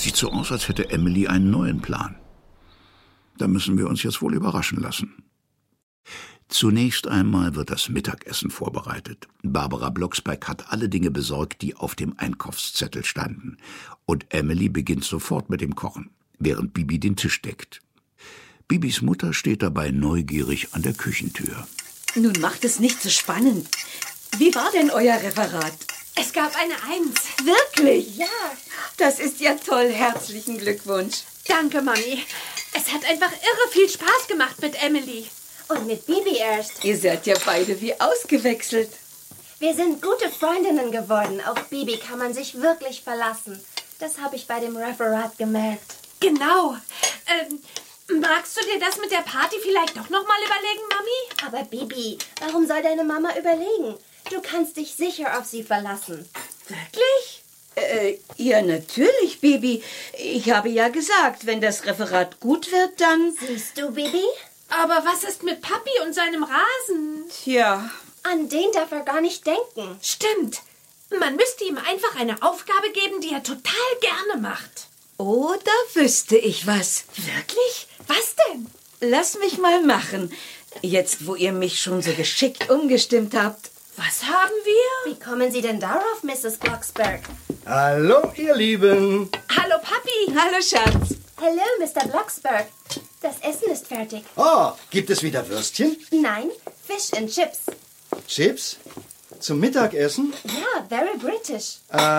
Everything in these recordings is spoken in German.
Sieht so aus, als hätte Emily einen neuen Plan. Da müssen wir uns jetzt wohl überraschen lassen. Zunächst einmal wird das Mittagessen vorbereitet. Barbara Blocksberg hat alle Dinge besorgt, die auf dem Einkaufszettel standen. Und Emily beginnt sofort mit dem Kochen, während Bibi den Tisch deckt. Bibis Mutter steht dabei neugierig an der Küchentür. Nun macht es nicht so spannend. Wie war denn euer Referat? Es gab eine 1. Wirklich? Ja. Das ist ja toll. Herzlichen Glückwunsch. Danke, Mami. Es hat einfach irre viel Spaß gemacht mit Emily. Und mit Bibi erst. Ihr seid ja beide wie ausgewechselt. Wir sind gute Freundinnen geworden. Auf Bibi kann man sich wirklich verlassen. Das habe ich bei dem Referat gemerkt. Genau. Magst du dir das mit der Party vielleicht doch noch mal überlegen, Mami? Aber Bibi, warum soll deine Mama überlegen? Du kannst dich sicher auf sie verlassen. Wirklich? Ja, natürlich, Bibi. Ich habe ja gesagt, wenn das Referat gut wird, dann... Siehst du, Bibi? Aber was ist mit Papi und seinem Rasen? Tja. An den darf er gar nicht denken. Stimmt. Man müsste ihm einfach eine Aufgabe geben, die er total gerne macht. Oh, da wüsste ich was. Wirklich? Was denn? Lass mich mal machen. Jetzt, wo ihr mich schon so geschickt umgestimmt habt. Was haben wir? Wie kommen Sie denn darauf, Mrs. Blocksberg? Hallo, ihr Lieben. Hallo, Papi. Hallo, Schatz. Hallo, Mr. Blocksberg. Das Essen ist fertig. Oh, gibt es wieder Würstchen? Nein, Fish and Chips. Chips? Zum Mittagessen? Ja, very British.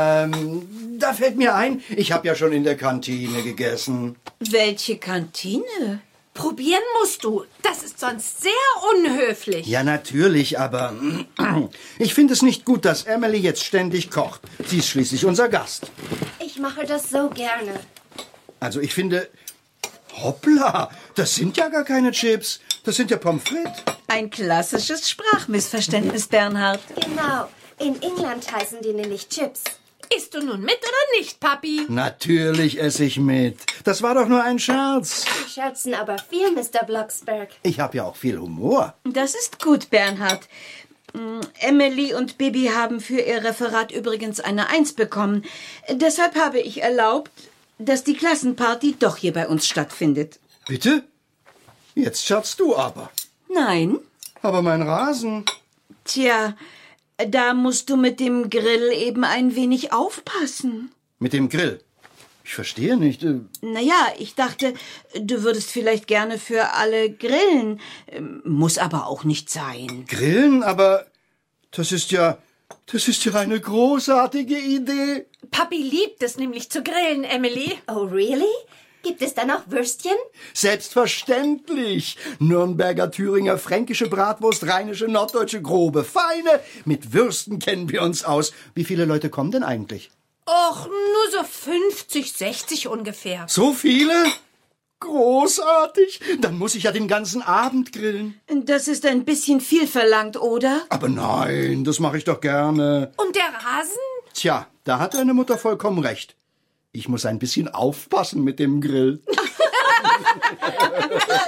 Da fällt mir ein, ich habe ja schon in der Kantine gegessen. Welche Kantine? Probieren musst du. Das ist sonst sehr unhöflich. Ja, natürlich, aber ich finde es nicht gut, dass Emily jetzt ständig kocht. Sie ist schließlich unser Gast. Ich mache das so gerne. Also ich finde... Hoppla, das sind ja gar keine Chips. Das sind ja Pommes frites. Ein klassisches Sprachmissverständnis, Bernhard. Genau. In England heißen die nämlich Chips. Isst du nun mit oder nicht, Papi? Natürlich esse ich mit. Das war doch nur ein Scherz. Sie scherzen aber viel, Mr. Blocksberg. Ich habe ja auch viel Humor. Das ist gut, Bernhard. Emily und Bibi haben für ihr Referat übrigens eine 1 bekommen. Deshalb habe ich erlaubt, dass die Klassenparty doch hier bei uns stattfindet. Bitte? Jetzt scherzt du aber. Nein? Aber mein Rasen... Tja, da musst du mit dem Grill eben ein wenig aufpassen. Mit dem Grill? Ich verstehe nicht. Naja, ich dachte, du würdest vielleicht gerne für alle grillen. Muss aber auch nicht sein. Grillen? Aber das ist ja eine großartige Idee. Papi liebt es nämlich zu grillen, Emily. Oh, really? Gibt es da noch Würstchen? Selbstverständlich. Nürnberger, Thüringer, fränkische Bratwurst, rheinische, norddeutsche, grobe, feine. Mit Würsten kennen wir uns aus. Wie viele Leute kommen denn eigentlich? Och, nur so 50, 60 ungefähr. So viele? Großartig. Dann muss ich ja den ganzen Abend grillen. Das ist ein bisschen viel verlangt, oder? Aber nein, das mache ich doch gerne. Und der Rasen? Tja, da hat deine Mutter vollkommen recht. Ich muss ein bisschen aufpassen mit dem Grill.